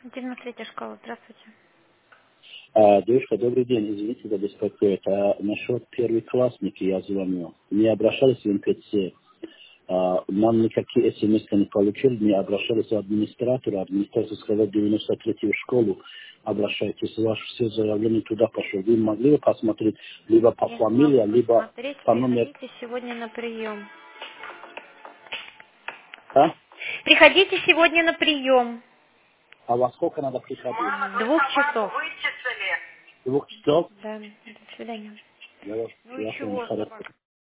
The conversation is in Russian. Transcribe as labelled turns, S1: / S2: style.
S1: 93-я школа, здравствуйте.
S2: Девушка, добрый день. Извините за беспокойство. Насчет первоклассники я звоню. Не обращались в МПЦ. Нам никакие смс не получили. Не обращались в администратора. Администратор сказал, 93-ю школу. Обращайтесь. Ваше все заявление туда пошло. Вы могли бы посмотреть либо по
S1: Я не могу
S2: фамилии, либо
S1: посмотреть,
S2: по номеру.
S1: приходите сегодня на прием.
S2: А?
S1: Приходите сегодня на прием.
S2: А во сколько надо приходить?
S1: С 2 часов.
S2: 2 часов?
S1: Да, до свидания.
S2: Я вас
S1: Ну и
S2: я понял.
S1: чего
S2: Хорошо.
S1: собака?